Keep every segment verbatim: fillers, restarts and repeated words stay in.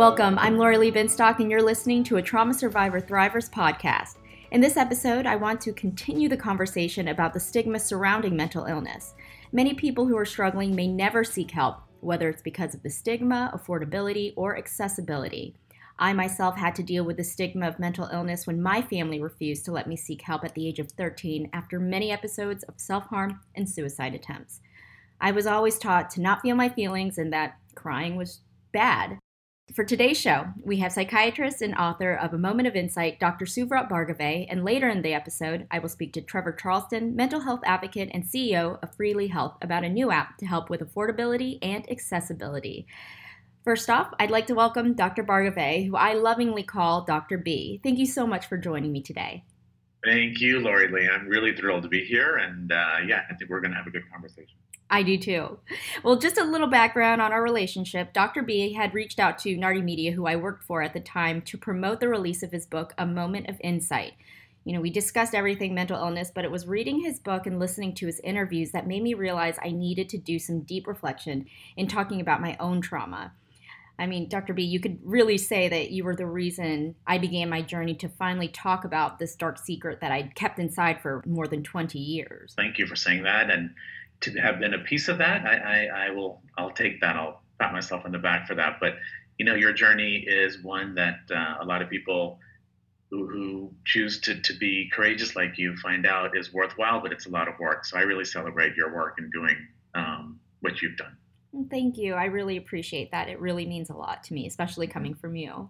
Welcome, I'm Lori Lee Binstock, and you're listening to a Trauma Survivor Thrivers podcast. In this episode, I want to continue the conversation about the stigma surrounding mental illness. Many people who are struggling may never seek help, whether it's because of the stigma, affordability, or accessibility. I myself had to deal with the stigma of mental illness when my family refused to let me seek help at the age of thirteen after many episodes of self-harm and suicide attempts. I was always taught to not feel my feelings and that crying was bad. For today's show, we have psychiatrist and author of A Moment of Insight, Doctor Suvrat Bhargave, and later in the episode, I will speak to Trevor Charleston, mental health advocate and C E O of Freely Health, about a new app to help with affordability and accessibility. First off, I'd like to welcome Doctor Bhargave, who I lovingly call Doctor B. Thank you so much for joining me today. Thank you, Lori Lee. I'm really thrilled to be here, and uh, yeah, I think we're going to have a good conversation. I do too. Well, just a little background on our relationship. Doctor B had reached out to Nardi Media, who I worked for at the time, to promote the release of his book, A Moment of Insight. You know, we discussed everything mental illness, but it was reading his book and listening to his interviews that made me realize I needed to do some deep reflection in talking about my own trauma. I mean, Doctor B, you could really say that you were the reason I began my journey to finally talk about this dark secret that I'd kept inside for more than twenty years. Thank you for saying that. And to have been a piece of that, I, I, I will, I'll take that. I'll pat myself on the back for that. But, you know, your journey is one that uh, a lot of people who, who choose to, to be courageous like you find out is worthwhile, but it's a lot of work. So I really celebrate your work in doing um, what you've done. Thank you. I really appreciate that. It really means a lot to me, especially coming from you.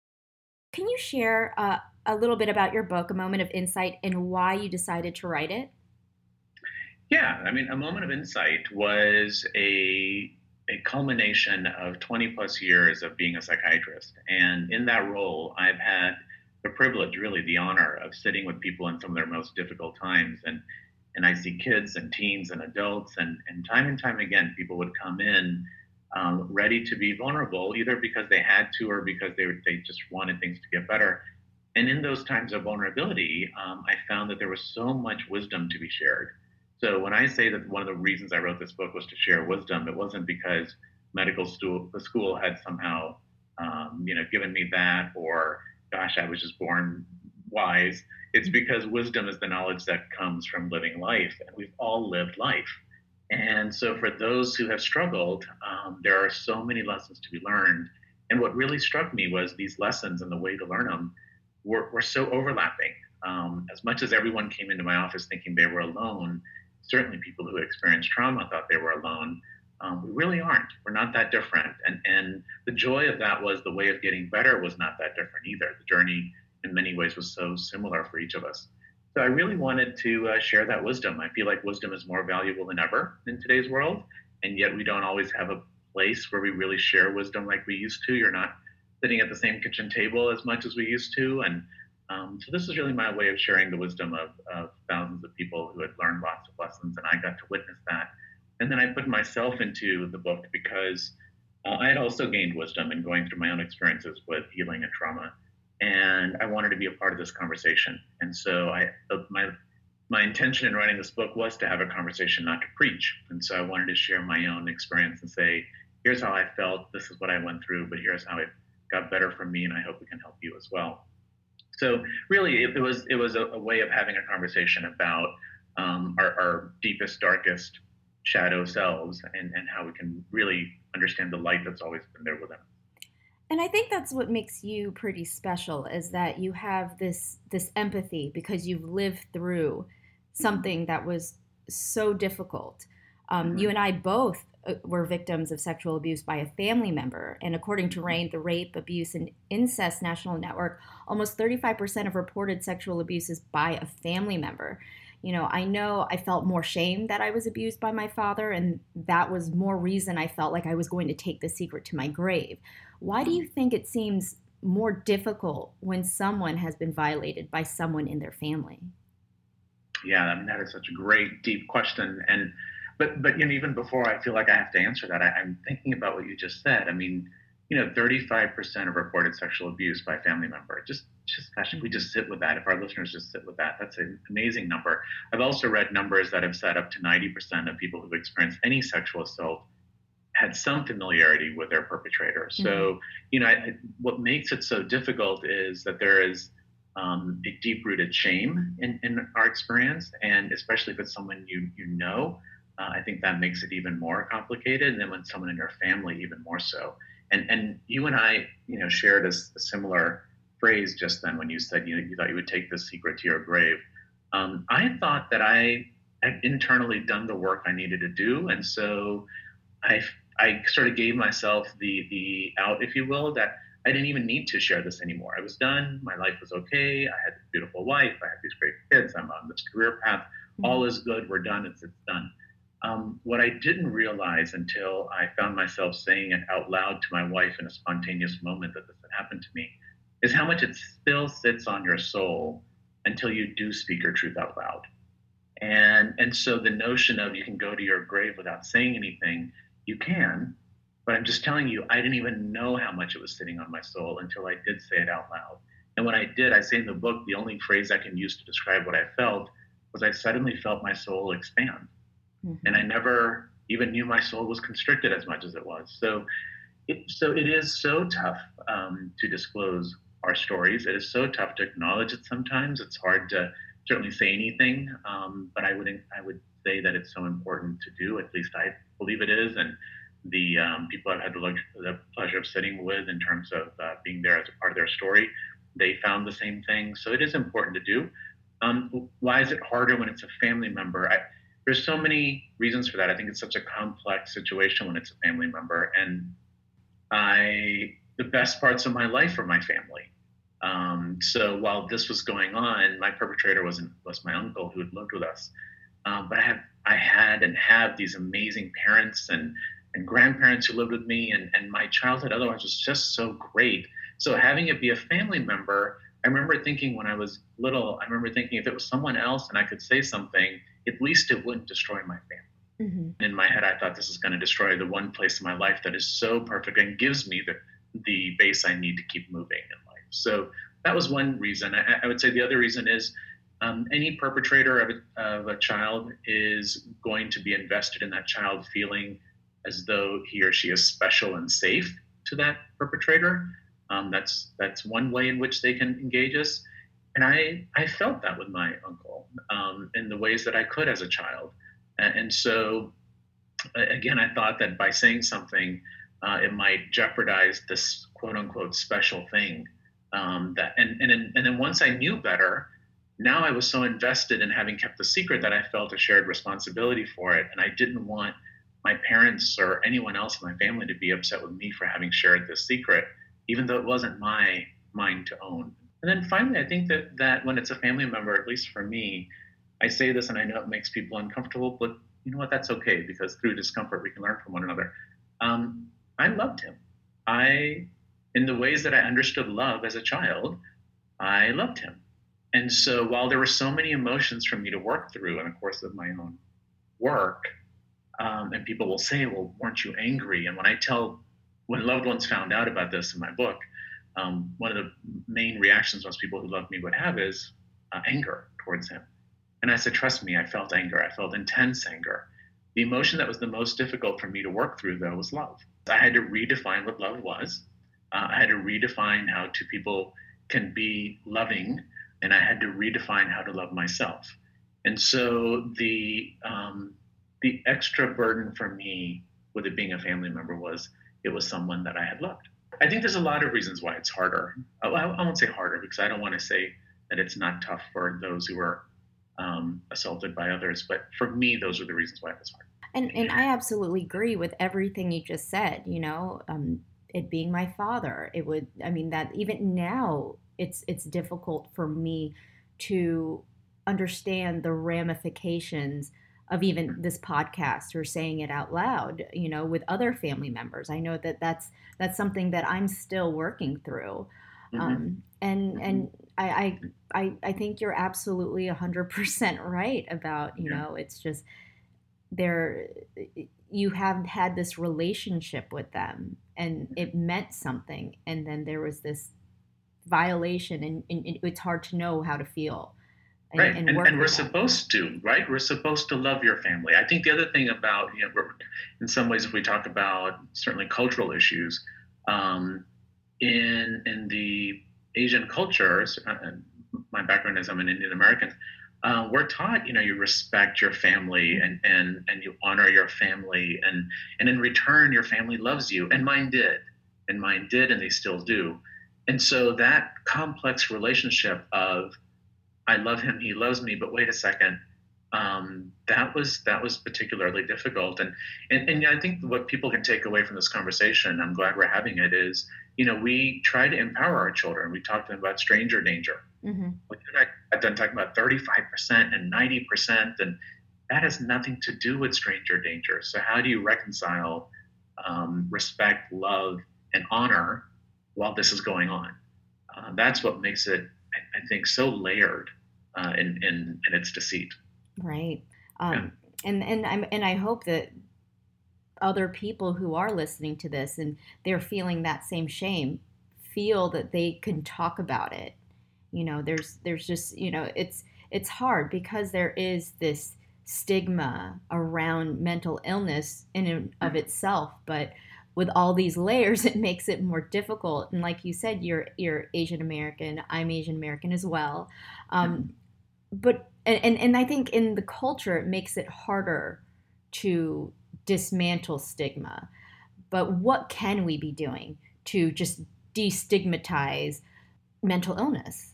Can you share uh, a little bit about your book, A Moment of Insight, and why you decided to write it? Yeah, I mean, A Moment of Insight was a a culmination of twenty plus years of being a psychiatrist. And in that role, I've had the privilege, really the honor of sitting with people in some of their most difficult times. And and I see kids and teens and adults, and, and time and time again, people would come in um, ready to be vulnerable, either because they had to or because they they just wanted things to get better. And in those times of vulnerability, um, I found that there was so much wisdom to be shared. So when I say that one of the reasons I wrote this book was to share wisdom, it wasn't because medical school, the school had somehow, um, you know, given me that, or gosh, I was just born wise. It's because wisdom is the knowledge that comes from living life, and we've all lived life. And so for those who have struggled, um, there are so many lessons to be learned. And what really struck me was these lessons and the way to learn them were, were so overlapping. Um, as much as everyone came into my office thinking they were alone, certainly people who experienced trauma thought they were alone. Um, we really aren't. We're not that different. And, and the joy of that was the way of getting better was not that different either. The journey in many ways was so similar for each of us. So I really wanted to uh, share that wisdom. I feel like wisdom is more valuable than ever in today's world, and yet we don't always have a place where we really share wisdom like we used to. You're not sitting at the same kitchen table as much as we used to, and um, so this is really my way of sharing the wisdom of, of thousands of people who had learned lots of lessons, and I got to witness that. And then I put myself into the book because uh, I had also gained wisdom in going through my own experiences with healing and trauma. And I wanted to be a part of this conversation. And so I, my my intention in writing this book was to have a conversation, not to preach. And so I wanted to share my own experience and say, here's how I felt, this is what I went through, but here's how it got better for me, and I hope it can help you as well. So really, it, it was it was a, a way of having a conversation about um, our, our deepest, darkest shadow selves, and, and how we can really understand the light that's always been there within us. And I think that's what makes you pretty special, is that you have this this empathy because you've lived through something that was so difficult. Um, mm-hmm. You and I both were victims of sexual abuse by a family member. And according to RAINN, the Rape, Abuse, and Incest National Network, almost thirty-five percent of reported sexual abuse is by a family member. You know, I know I felt more shame that I was abused by my father, and that was more reason I felt like I was going to take the secret to my grave. Why do you think it seems more difficult when someone has been violated by someone in their family? Yeah, I mean, that is such a great, deep question. And but but you know, even before I feel like I have to answer that, I, I'm thinking about what you just said. I mean, you know, thirty-five percent of reported sexual abuse by a family member. Just, just gosh, if we just sit with that, if our listeners just sit with that, that's an amazing number. I've also read numbers that have said up to ninety percent of people who've experienced any sexual assault had some familiarity with their perpetrator. Mm-hmm. So, you know, I, what makes it so difficult is that there is um, a deep-rooted shame in, in our experience, and especially if it's someone you you know, uh, I think that makes it even more complicated. And then when someone in your family, even more so. And and you and I, you know, shared a, a similar phrase just then when you said you you thought you would take this secret to your grave. Um, I thought that I had internally done the work I needed to do, and so I I sort of gave myself the the out, if you will, that I didn't even need to share this anymore. I was done. My life was okay. I had a beautiful wife. I had these great kids. I'm on this career path. Mm-hmm. All is good. We're done. It's it's done. Um, what I didn't realize until I found myself saying it out loud to my wife in a spontaneous moment that this had happened to me is how much it still sits on your soul until you do speak your truth out loud. And and so the notion of you can go to your grave without saying anything, you can, but I'm just telling you, I didn't even know how much it was sitting on my soul until I did say it out loud. And when I did, I say in the book, the only phrase I can use to describe what I felt was I suddenly felt my soul expand. Mm-hmm. And I never even knew my soul was constricted as much as it was. So it, so it is so tough um, to disclose our stories. It is so tough to acknowledge it sometimes. It's hard to certainly say anything, um, but I would I would say that it's so important to do. At least I believe it is, and the um, people I've had the, the pleasure of sitting with in terms of uh, being there as a part of their story, they found the same thing. So it is important to do. Um, why is it harder when it's a family member? I, there's so many reasons for that. I think it's such a complex situation when it's a family member, and I the best parts of my life are my family. Um, so while this was going on, my perpetrator wasn't was my uncle who had lived with us. Um, but I had I had and have these amazing parents and and grandparents who lived with me, and and my childhood otherwise was just so great. So having it be a family member, I remember thinking when I was little, I remember thinking if it was someone else and I could say something, at least it wouldn't destroy my family. Mm-hmm. In my head, I thought this is going to destroy the one place in my life that is so perfect and gives me the the base I need to keep moving in life. So that was one reason. I, I would say the other reason is um, any perpetrator of a, of a child is going to be invested in that child feeling as though he or she is special and safe to that perpetrator. Um, that's that's one way in which they can engage us. And I, I felt that with my uncle um, in the ways that I could as a child. And, and so, again, I thought that by saying something, uh, it might jeopardize this quote unquote special thing. Um, that and and then, and then once I knew better, now I was so invested in having kept the secret that I felt a shared responsibility for it, and I didn't want my parents or anyone else in my family to be upset with me for having shared this secret, even though it wasn't my mine to own. And then finally, I think that that when it's a family member, at least for me, I say this and I know it makes people uncomfortable, but you know what? That's okay, because through discomfort we can learn from one another. Um, I loved him. I In the ways that I understood love as a child, I loved him. And so while there were so many emotions for me to work through in the course of my own work, um, and people will say, well, weren't you angry? And when I tell, when loved ones found out about this in my book, um, one of the main reactions most people who love me would have is uh, anger towards him. And I said, trust me, I felt anger. I felt intense anger. The emotion that was the most difficult for me to work through, though, was love. I had to redefine what love was. Uh, I had to redefine how two people can be loving, and I had to redefine how to love myself. And so the um, the extra burden for me with it being a family member was it was someone that I had loved. I think there's a lot of reasons why it's harder. I, I won't say harder because I don't want to say that it's not tough for those who are um, assaulted by others, but for me, those are the reasons why it was hard. And and I absolutely agree with everything you just said. You know, um, it being my father, it would. I mean, that even now, it's it's difficult for me to understand the ramifications of even this podcast or saying it out loud. You know, with other family members, I know that that's that's something that I'm still working through. Mm-hmm. Um, and mm-hmm. and I, I I think you're absolutely a hundred percent right about you yeah. know it's just. There, you have had this relationship with them and it meant something, and then there was this violation, and, and it's hard to know how to feel and, Right. and And, work and we're through that. supposed to, right? We're supposed to love your family. I think the other thing about, you know, we're- in some ways, if we talk about certainly cultural issues, um, in in the Asian cultures, uh, and my background is I'm an Indian American, uh, we're taught, you know, you respect your family and and and you honor your family, and and in return, your family loves you. And mine did, and mine did, and they still do. And so that complex relationship of I love him, he loves me, but wait a second. Um, that was that was particularly difficult, and, and and I think what people can take away from this conversation, I'm glad we're having it, is you know we try to empower our children. We talked to them about stranger danger. Mm-hmm. I, I've done talking about thirty-five percent and ninety percent, and that has nothing to do with stranger danger. So how do you reconcile um, respect, love, and honor while this is going on? Uh, that's what makes it, I, I think, so layered uh, in, in in its deceit. Right. Yeah. Um, and and I'm and I hope that other people who are listening to this and they're feeling that same shame feel that they can talk about it. You know, there's there's just, you know, it's it's hard because there is this stigma around mental illness in and of itself, but with all these layers it makes it more difficult. And like you said, you're you're Asian American, I'm Asian American as well. Um, but and, and and I think in the culture it makes it harder to dismantle stigma. But what can we be doing to just destigmatize mental illness?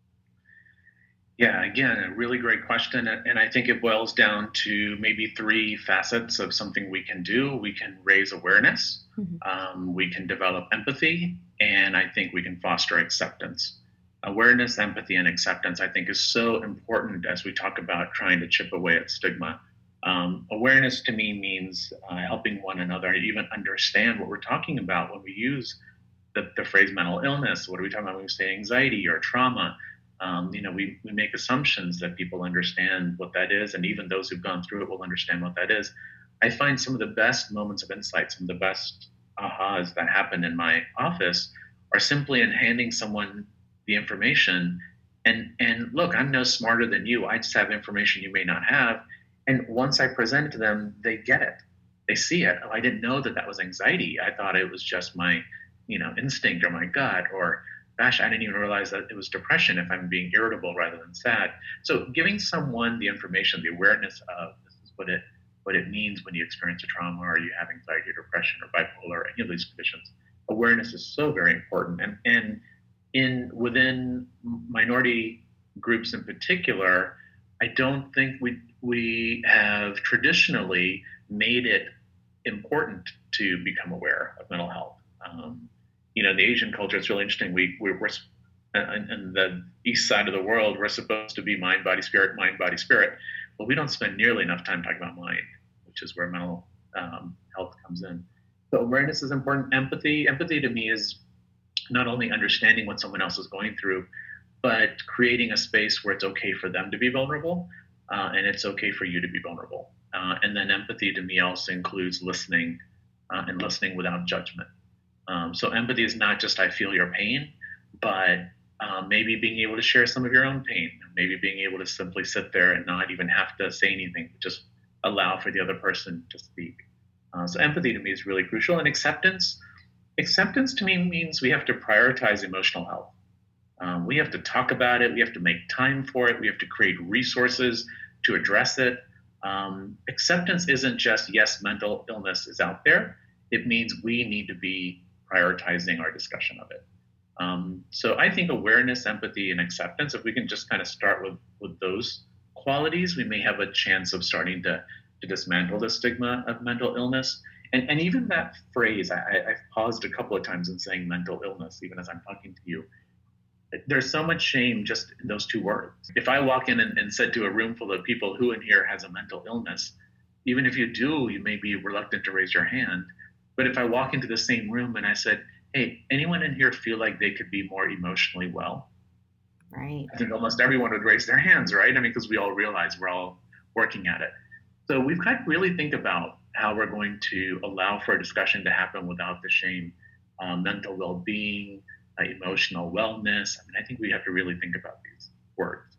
Yeah, again, a really great question. And and I think it boils down to maybe three facets of something we can do. We can raise awareness, Mm-hmm. um, we can develop empathy, and I think we can foster acceptance. Awareness, empathy, and acceptance, I think, is so important as we talk about trying to chip away at stigma. Um, awareness to me means uh, helping one another even understand what we're talking about when we use the, the phrase mental illness. What are we talking about when we say anxiety or trauma? Um, you know, we, we make assumptions that people understand what that is, and even those who've gone through it will understand what that is. I find some of the best moments of insight, some of the best ahas that happen in my office are simply in handing someone the information and and look, I'm no smarter than you. I just have information you may not have. And once I present it to them, they get it. They see it. Oh, I didn't know that that was anxiety. I thought it was just my, you know, instinct or my gut, or gosh, I didn't even realize that it was depression if I'm being irritable rather than sad. So giving someone the information, the awareness of this is what it what it means when you experience a trauma or you have anxiety or depression or bipolar or any of these conditions. Awareness is so very important. And and in within minority groups in particular, I don't think we we have traditionally made it important to become aware of mental health. Um, you know, in the Asian culture, it's really interesting. We we're, we're in, in the east side of the world, we're supposed to be mind, body, spirit, mind, body, spirit, but we don't spend nearly enough time talking about mind, which is where mental um, health comes in. So awareness is important. Empathy, empathy to me is not only understanding what someone else is going through, but creating a space where it's okay for them to be vulnerable, uh, and it's okay for you to be vulnerable. Uh, and then empathy to me also includes listening, uh, and listening without judgment. Um, so empathy is not just I feel your pain, but uh, maybe being able to share some of your own pain, maybe being able to simply sit there and not even have to say anything, just allow for the other person to speak. Uh, so empathy to me is really crucial. And acceptance, acceptance to me means we have to prioritize emotional health. Um, we have to talk about it. We have to make time for it. We have to create resources to address it. Um, acceptance isn't just, yes, mental illness is out there. It means we need to be prioritizing our discussion of it. Um, so I think awareness, empathy, and acceptance, if we can just kind of start with, with those qualities, we may have a chance of starting to, to dismantle the stigma of mental illness. And, and even that phrase, I, I've paused a couple of times in saying mental illness, even as I'm talking to you. There's so much shame just in those two words. If I walk in and, and said to a room full of people, who in here has a mental illness, even if you do, you may be reluctant to raise your hand. But if I walk into the same room and I said, hey, anyone in here feel like they could be more emotionally well? Right. I think almost everyone would raise their hands, right? I mean, because we all realize we're all working at it. So we've got to really think about how we're going to allow for a discussion to happen without the shame. Um, mental well-being, uh, emotional wellness. I mean, I think we have to really think about these words.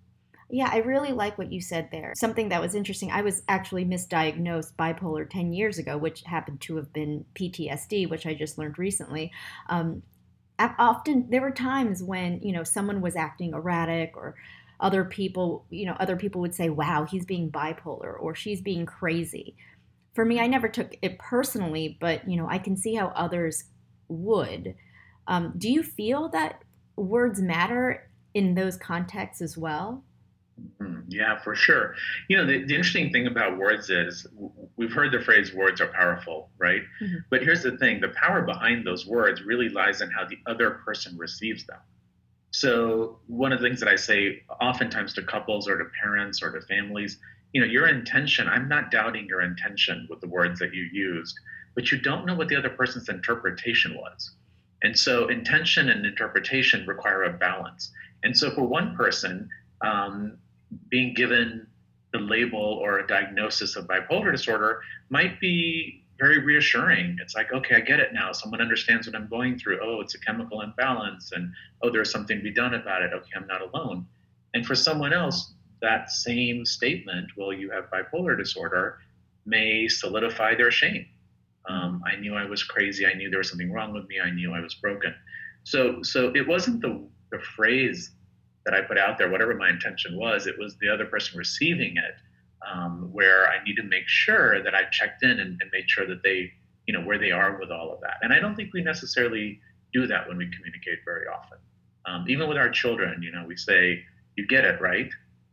Yeah, I really like what you said there. Something that was interesting, I was actually misdiagnosed bipolar ten years ago, which happened to have been P T S D, which I just learned recently. Um, often there were times when, you know, someone was acting erratic, or other people, you know, other people would say, wow, he's being bipolar or she's being crazy. For me, I never took it personally, but, you know, I can see how others would. Um, do you feel that words matter in those contexts as well? Mm, yeah, for sure. You know, the, the interesting thing about words is w- we've heard the phrase words are powerful, right? Mhm. But here's the thing, the power behind those words really lies in how the other person receives them. So, one of the things that I say oftentimes to couples or to parents or to families, you know, your intention, I'm not doubting your intention with the words that you used, but you don't know what the other person's interpretation was. And so, intention and interpretation require a balance. And so, for one person, um, being given the label or a diagnosis of bipolar disorder might be very reassuring. It's like, okay, I get it now. Someone understands what I'm going through. Oh, it's a chemical imbalance. And oh, there's something to be done about it. Okay, I'm not alone. And for someone else, that same statement, well, you have bipolar disorder, may solidify their shame. Um, I knew I was crazy. I knew there was something wrong with me. I knew I was broken. So, so it wasn't the the phrase that I put out there, whatever my intention was. It was the other person receiving it, um, where I need to make sure that I checked in and, and made sure that they, you know, where they are with all of that. And I don't think we necessarily do that when we communicate very often. Um, even with our children, you know, we say, "You get it, right?"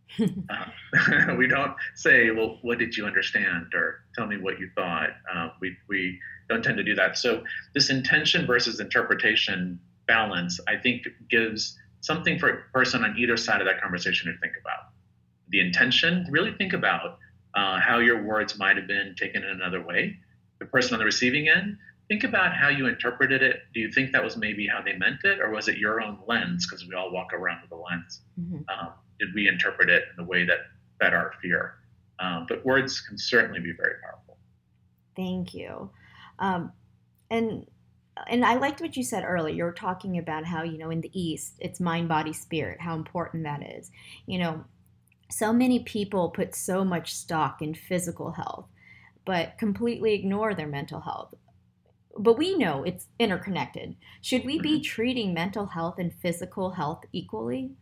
Uh, we don't say, well, what did you understand? Or tell me what you thought. Uh, we, we don't tend to do that. So this intention versus interpretation balance, I think, gives something for a person on either side of that conversation to think about. The intention, really think about uh, how your words might have been taken in another way. The person on the receiving end, think about how you interpreted it. Do you think that was maybe how they meant it, or was it your own lens? Because we all walk around with a lens. Mhm. Um, did we interpret it in the way that fed our fear? Um, but words can certainly be very powerful. Thank you. Um, and and I liked what you said earlier. You were talking about how, you know, in the East, it's mind, body, spirit, how important that is. You know, so many people put so much stock in physical health, but completely ignore their mental health. But we know it's interconnected. Should we be Mhm. treating mental health and physical health equally?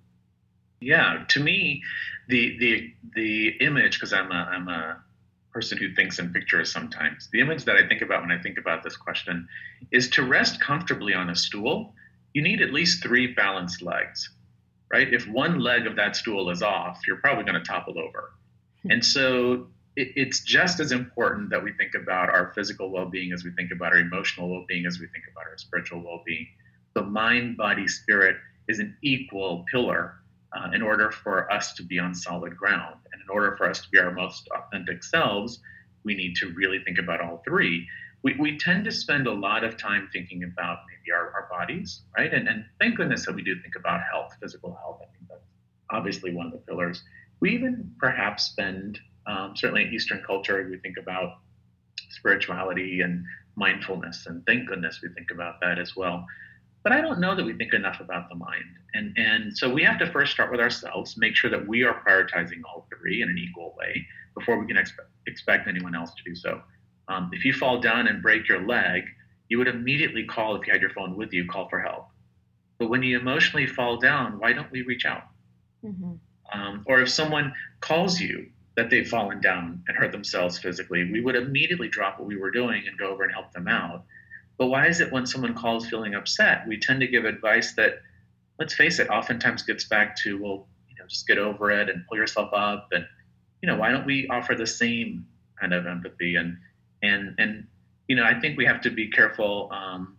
Yeah, to me, the the the image, because I'm a I'm a person who thinks in pictures sometimes. The image that I think about when I think about this question is to rest comfortably on a stool, you need at least three balanced legs, right? If one leg of that stool is off, you're probably going to topple over. And so it, it's just as important that we think about our physical well being as we think about our emotional well being, as we think about our spiritual well being. The mind, body, spirit is an equal pillar uh, in order for us to be on solid ground. And in order for us to be our most authentic selves, we need to really think about all three. We, we tend to spend a lot of time thinking about maybe our, our bodies, right? And, and thank goodness that we do think about health, physical health. I think that's obviously one of the pillars. We even perhaps spend, um, certainly in Eastern culture, we think about spirituality and mindfulness, and thank goodness we think about that as well. But I don't know that we think enough about the mind. And, and so we have to first start with ourselves, make sure that we are prioritizing all three in an equal way before we can expect, expect anyone else to do so. Um, if you fall down and break your leg, you would immediately call, if you had your phone with you, call for help. But when you emotionally fall down, why don't we reach out? Mm-hmm. Um, or if someone calls you that they've fallen down and hurt themselves physically, we would immediately drop what we were doing and go over and help them out. But why is it when someone calls feeling upset, we tend to give advice that, let's face it, oftentimes gets back to, well, you know, just get over it and pull yourself up. And, you know, why don't we offer the same kind of empathy? And, and, and, you know, I think we have to be careful um,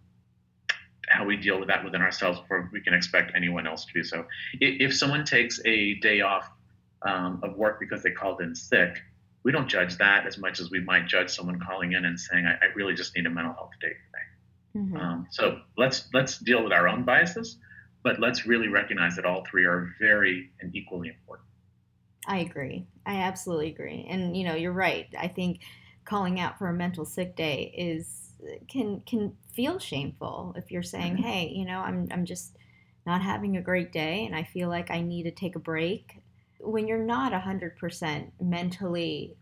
how we deal with that within ourselves before we can expect anyone else to do so. If someone takes a day off um, of work because they called in sick, we don't judge that as much as we might judge someone calling in and saying, I, I really just need a mental health day today. Mm-hmm. Um, so let's let's deal with our own biases, but let's really recognize that all three are very and equally important. I agree. I absolutely agree. And you know, you're right. I think calling out for a mental sick day is can can feel shameful if you're saying, Mm-hmm. "Hey, you know, I'm I'm just not having a great day and I feel like I need to take a break." when you're not one hundred percent mentally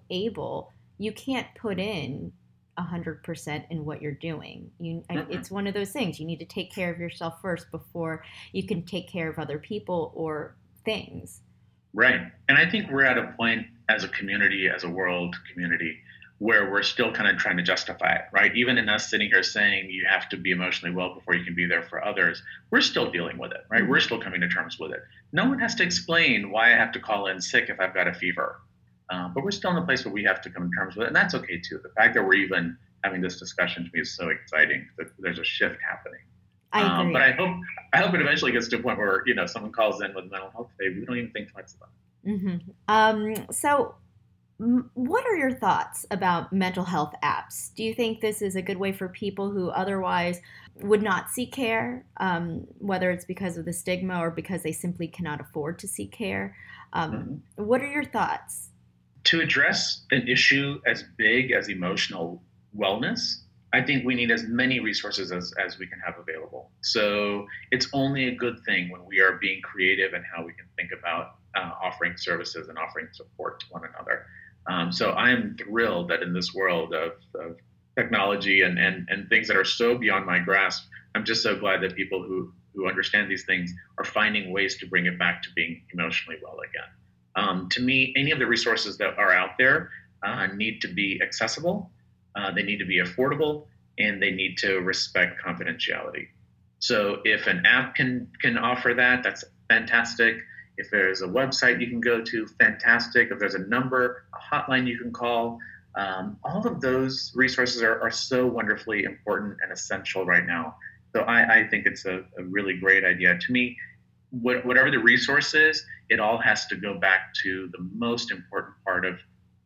able, you can't put in one hundred percent in what you're doing. You, mm-hmm. It's one of those things. You need to take care of yourself first before you can take care of other people or things. Right. And I think we're at a point as a community, as a world community, where we're still kind of trying to justify it, right? Even in us sitting here saying you have to be emotionally well before you can be there for others, we're still dealing with it, right? Mm-hmm. We're still coming to terms with it. No one has to explain why I have to call in sick if I've got a fever. Um, but we're still in a place where we have to come to terms with it. And that's okay too. The fact that we're even having this discussion to me is so exciting that there's a shift happening. I agree. Um, but I hope I hope it eventually gets to a point where, you know, someone calls in with mental health today, we don't even think twice about it. Mm-hmm. Um, so m- what are your thoughts about mental health apps? Do you think this is a good way for people who otherwise would not seek care, um, whether it's because of the stigma or because they simply cannot afford to seek care? Um, mm-hmm. What are your thoughts? To address an issue as big as emotional wellness, I think we need as many resources as, as we can have available. So it's only a good thing when we are being creative in how we can think about uh, offering services and offering support to one another. Um, so I am thrilled that in this world of, of technology and, and, and things that are so beyond my grasp, I'm just so glad that people who, who understand these things are finding ways to bring it back to being emotionally well again. Um, to me, any of the resources that are out there uh, need to be accessible, uh, they need to be affordable, and they need to respect confidentiality. So if an app can can offer that, that's fantastic. If there's a website you can go to, fantastic. If there's a number, a hotline you can call, um, all of those resources are, are so wonderfully important and essential right now. So I, I think it's a, a really great idea. To me, What, whatever the resource is, it all has to go back to the most important part of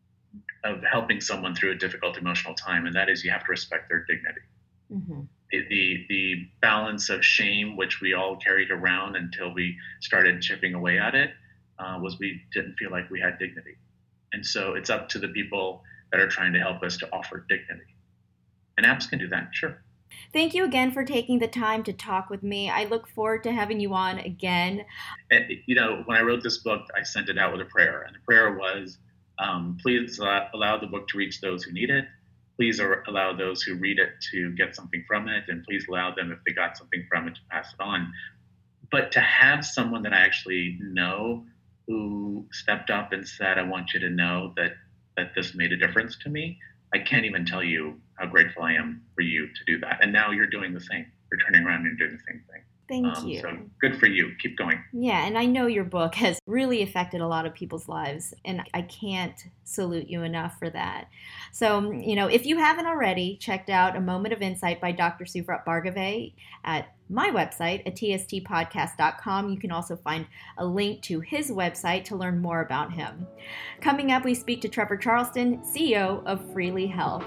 of helping someone through a difficult emotional time, and that is you have to respect their dignity. Mm-hmm. The, the the balance of shame, which we all carried around until we started chipping away at it, uh, was we didn't feel like we had dignity. And so it's up to the people that are trying to help us to offer dignity. And apps can do that, sure. Thank you again for taking the time to talk with me. I look forward to having you on again. And, you know, when I wrote this book, I sent it out with a prayer. And the prayer was, um, please allow the book to reach those who need it. Please allow those who read it to get something from it. And please allow them, if they got something from it, to pass it on. But to have someone that I actually know who stepped up and said, I want you to know that, that this made a difference to me, I can't even tell you how grateful I am for you to do that. And now you're doing the same. You're turning around and doing the same thing. Thank um, you. So good for you. Keep going. Yeah, and I know your book has really affected a lot of people's lives, and I can't salute you enough for that. So, you know, if you haven't already checked out A Moment of Insight by Doctor Suvrat Bhargave at my website at t s t podcast dot com. You can also find a link to his website to learn more about him. Coming up, we speak to Trevor Charleston, C E O of Freely Health.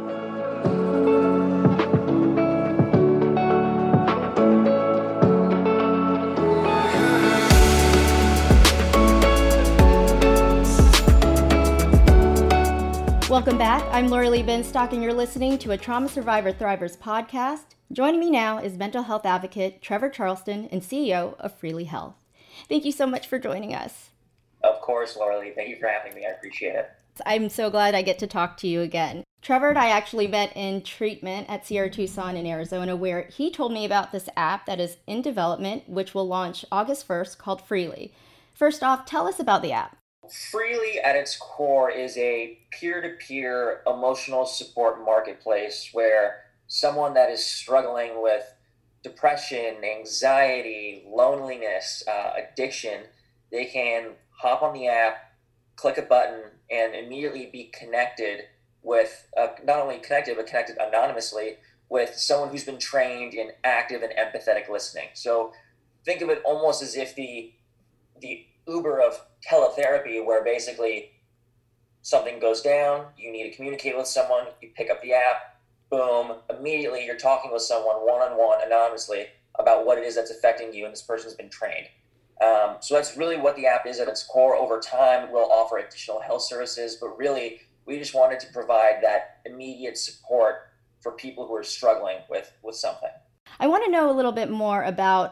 Welcome back. I'm Lori Lee Benstock, and you're listening to a Trauma Survivor Thrivers podcast. Joining me now is mental health advocate Trevor Charleston and C E O of Freely Health. Thank you so much for joining us. Of course, Lori Lee. Thank you for having me. I appreciate it. I'm so glad I get to talk to you again. Trevor and I actually met in treatment at Sierra Tucson in Arizona, where he told me about this app that is in development, which will launch August first, called Freely. First off, tell us about the app. Freely, at its core, is a peer-to-peer emotional support marketplace where someone that is struggling with depression, anxiety, loneliness, uh, addiction, they can hop on the app, click a button, and immediately be connected with, uh, not only connected, but connected anonymously with someone who's been trained in active and empathetic listening. So think of it almost as if the the Uber of teletherapy, where basically something goes down, you need to communicate with someone, you pick up the app, boom, immediately you're talking with someone one-on-one anonymously about what it is that's affecting you, and this person's been trained. Um, so that's really what the app is at its core. Over time, we'll offer additional health services, but really we just wanted to provide that immediate support for people who are struggling with, with something. I want to know a little bit more about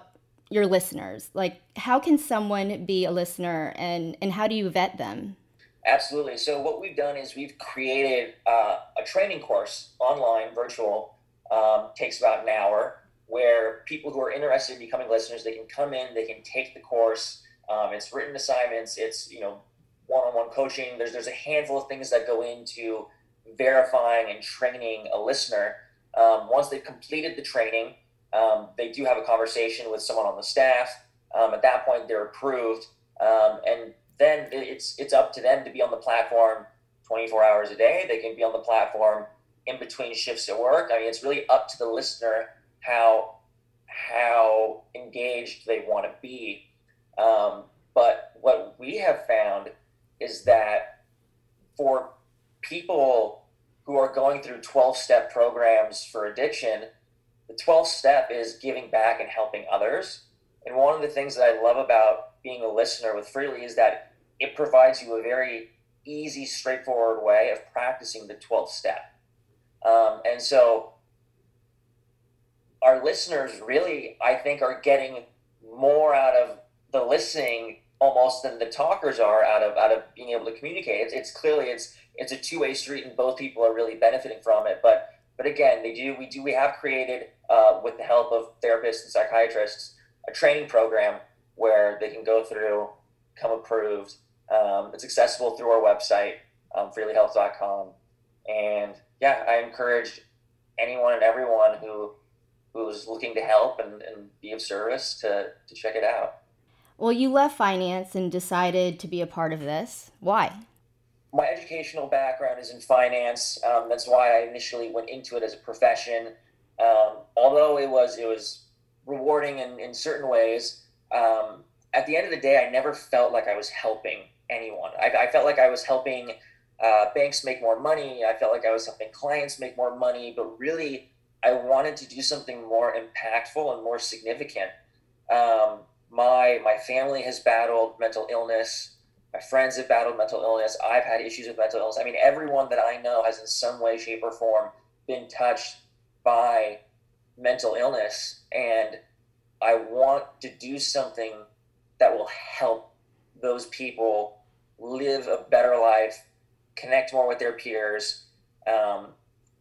your listeners? Like, how can someone be a listener, and, and how do you vet them? Absolutely. So what we've done is we've created uh, a training course online, virtual, um, takes about an hour, where people who are interested in becoming listeners, they can come in, they can take the course. Um, it's written assignments, it's, you know, one-on-one coaching. There's there's a handful of things that go into verifying and training a listener. Um, once they've completed the training, um, they do have a conversation with someone on the staff. Um, at that point, they're approved, um, and then it's it's up to them to be on the platform twenty-four hours a day. They can be on the platform in between shifts at work. I mean, it's really up to the listener how how engaged they want to be. Um, but what we have found is that for people who are going through twelve-step programs for addiction, the twelfth step is giving back and helping others. And one of the things that I love about being a listener with Freely is that it provides you a very easy, straightforward way of practicing the twelfth step. Um, and so our listeners really, I think, are getting more out of the listening almost than the talkers are out of out of being able to communicate. It's, it's clearly it's it's a two-way street, and both people are really benefiting from it. But but again, they do we do we have created uh, with the help of therapists and psychiatrists a training program where they can go through, become approved. Um, it's accessible through our website, um, freely health dot com. And yeah, I encourage anyone and everyone who who's looking to help and, and be of service to, to check it out. Well, you left finance and decided to be a part of this. Why? My educational background is in finance. Um, that's why I initially went into it as a profession. Um, although it was it was rewarding in, in certain ways, um, at the end of the day, I never felt like I was helping anyone. I, I felt like I was helping uh, banks make more money. I felt like I was helping clients make more money. But really, I wanted to do something more impactful and more significant. Um, my my family has battled mental illness. My friends have battled mental illness. I've had issues with mental illness. I mean, everyone that I know has in some way, shape, or form been touched by mental illness. And I want to do something that will help those people live a better life, connect more with their peers. Um,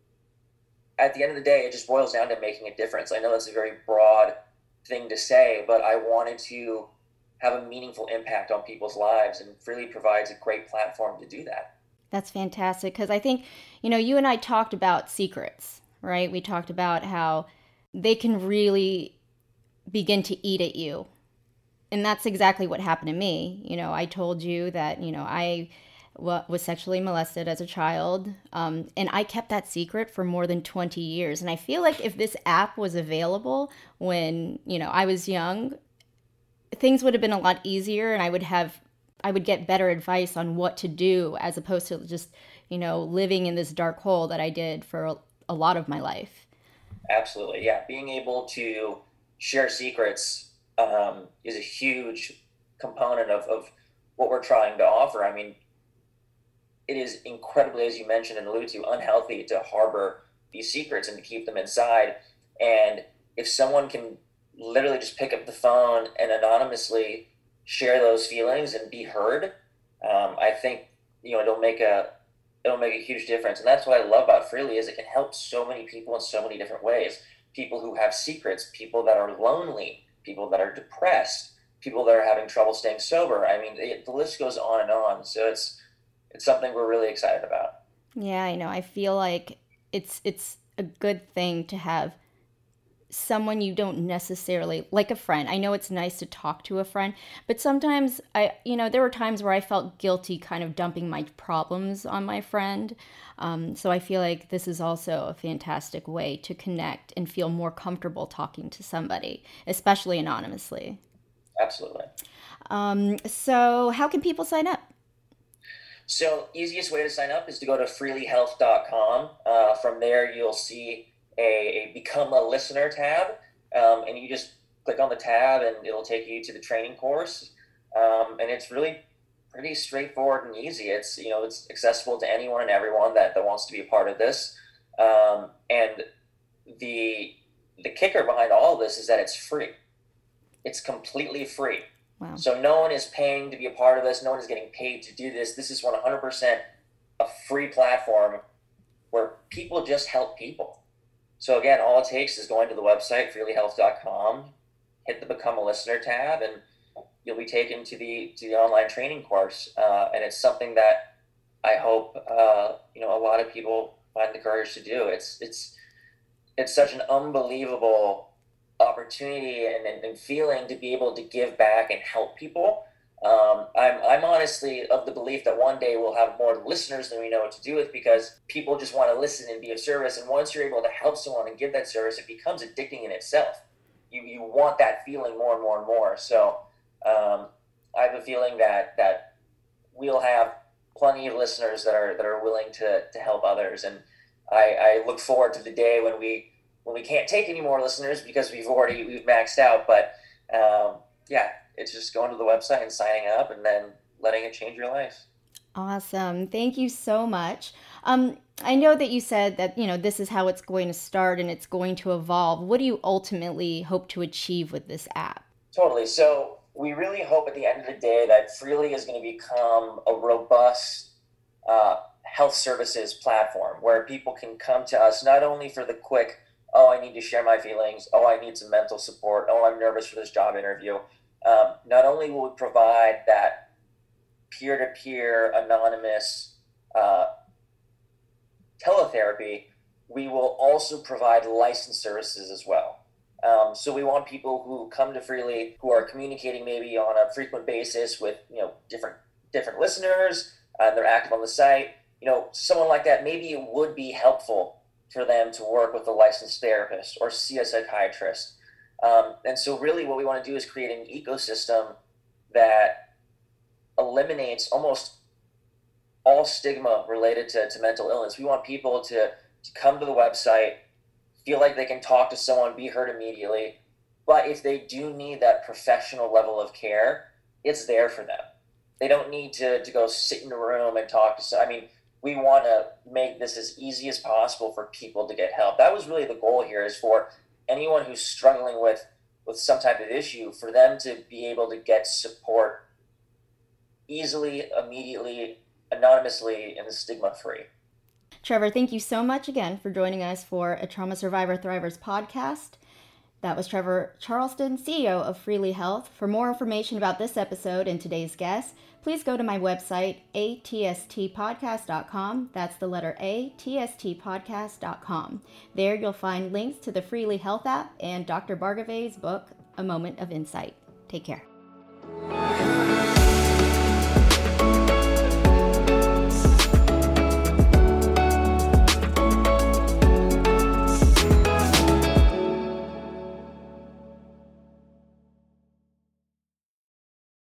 at the end of the day, it just boils down to making a difference. I know that's a very broad thing to say, but I wanted to have a meaningful impact on people's lives, and Freely provides a great platform to do that. That's fantastic, because I think, you know, you and I talked about secrets, right? We talked about how they can really begin to eat at you. And that's exactly what happened to me. You know, I told you that, you know, I w- was sexually molested as a child, um, and I kept that secret for more than twenty years. And I feel like if this app was available when, you know, I was young, things would have been a lot easier, and I would have, I would get better advice on what to do, as opposed to just, you know, living in this dark hole that I did for a, a lot of my life. Absolutely. Yeah. Being able to share secrets um, is a huge component of, of what we're trying to offer. I mean, it is incredibly, as you mentioned and alluded to, unhealthy to harbor these secrets and to keep them inside. And if someone can literally just pick up the phone and anonymously share those feelings and be heard, um, I think, you know, it'll make a it'll make a huge difference. And that's what I love about Freely, is it can help so many people in so many different ways. People who have secrets, people that are lonely, people that are depressed, people that are having trouble staying sober. I mean, it, the list goes on and on. So it's it's something we're really excited about. Yeah, I know. I feel like it's it's a good thing to have someone you don't necessarily, like a friend. I know it's nice to talk to a friend, but sometimes I, you know, there were times where I felt guilty kind of dumping my problems on my friend. Um, so I feel like this is also a fantastic way to connect and feel more comfortable talking to somebody, especially anonymously. Absolutely. Um, so how can people sign up? So easiest way to sign up is to go to freely health dot com. Uh, from there, you'll see A, a become a listener tab, um, and you just click on the tab and it'll take you to the training course. Um, and it's really pretty straightforward and easy. It's, you know, it's accessible to anyone and everyone that, that wants to be a part of this. Um, and the, the kicker behind all of this is that it's free. It's completely free. Wow. So no one is paying to be a part of this. No one is getting paid to do this. This is one hundred percent a free platform where people just help people. So again, all it takes is going to the website, freely health dot com, hit the Become a Listener tab, and you'll be taken to the to the online training course. Uh, and it's something that I hope uh, you know a lot of people find the courage to do. It's it's it's such an unbelievable opportunity and, and, and feeling to be able to give back and help people. Um, I'm I'm honestly of the belief that one day we'll have more listeners than we know what to do with, because people just want to listen and be of service. And once you're able to help someone and give that service, it becomes addicting in itself. You you want that feeling more and more and more. So um, I have a feeling that that we'll have plenty of listeners that are that are willing to to help others. And I, I look forward to the day when we when we can't take any more listeners because we've already we've maxed out. But um, yeah, it's just going to the website and signing up and then letting it change your life. Awesome. Thank you so much. Um, I know that you said that, you know, this is how it's going to start and it's going to evolve. What do you ultimately hope to achieve with this app? Totally. So we really hope at the end of the day that Freely is going to become a robust uh, health services platform where people can come to us not only for the quick, oh, I need to share my feelings. Oh, I need some mental support. Oh, I'm nervous for this job interview. Um, not only will we provide that peer-to-peer, anonymous uh, teletherapy, we will also provide licensed services as well. Um, so we want people who come to Freely who are communicating maybe on a frequent basis with you know different different listeners, and they're active on the site. You know, someone like that, maybe it would be helpful for them to work with a licensed therapist or see a psychiatrist. Um, and so really what we want to do is create an ecosystem that eliminates almost all stigma related to, to mental illness. We want people to, to come to the website, feel like they can talk to someone, be heard immediately. But if they do need that professional level of care, it's there for them. They don't need to, to go sit in a room and talk to someone. I mean, we want to make this as easy as possible for people to get help. That was really the goal here, is for anyone who's struggling with, with some type of issue, for them to be able to get support easily, immediately, anonymously, and stigma-free. Trevor, thank you so much again for joining us for a Trauma Survivor Thrivers podcast. That was Trevor Charleston, C E O of Freely Health. For more information about this episode and today's guest, please go to my website, a t s t podcast dot com. That's the letter A, t s t podcast dot com. There you'll find links to the Freely Health app and Doctor Bargave's book, A Moment of Insight. Take care.